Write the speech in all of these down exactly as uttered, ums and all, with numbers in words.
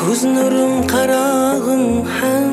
ko'z nurim qarog'im ham,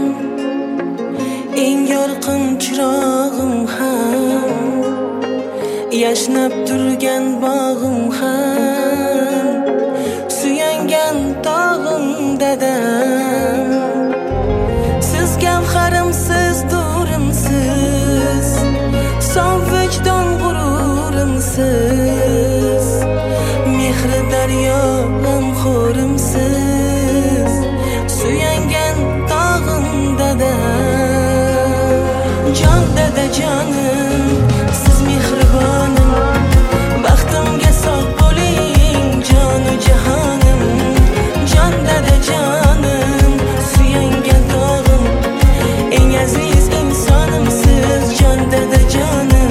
eng yorqin chirog'im ham, yashnab turgan bog'im ham, suyangan tog'im dadam. Siz gavharimsiz, durimsiz, sof vijdon g'ururimsiz, mehri daryo g'amxo'rimsiz, suyangan tog'im dadam. Jon dadajonim, siz mehribonim, baxtimga sog' bo'ling jonu jahonim. Jon dadajonim, suyangan tog'im, eng aziz insonimsiz jon dadajonim.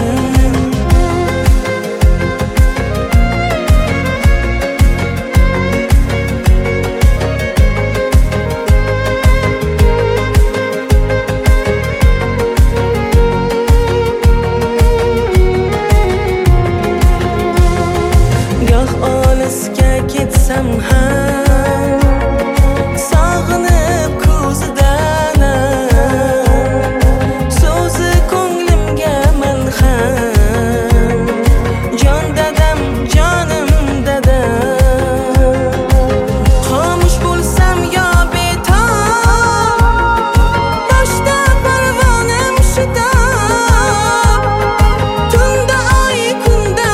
Goh olisga ketsam ham, sog'inib ko'zidan so'zi ko'nglimga malham. Jon dadam, jonim dadam. Xomush bo'lsam yo betob, boshda parvonim shitob, tunda oy, kunda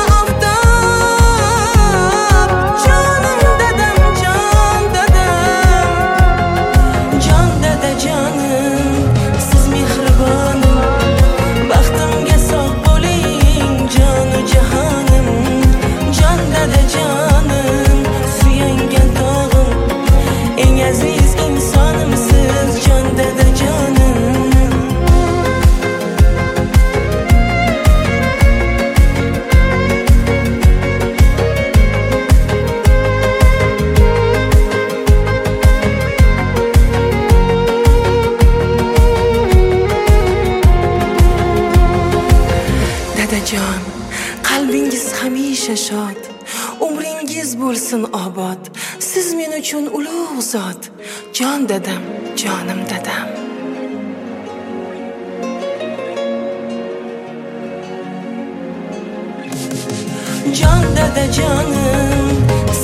oftob. Jonim dadam, jon dadam. Jon dadajonim, siz mehribonim, baxtimga sog' bo'ling jonu jahonim. Jon dadajonim, suyangan tog'im, eng aziz insonimsiz jon dadajonim. Dadajon, qalbingiz hamisha shod, umringiz bo'lsin obod. Siz men uchun ulug' zot. Jon dadam, jonim dadam. Jon dadajonim,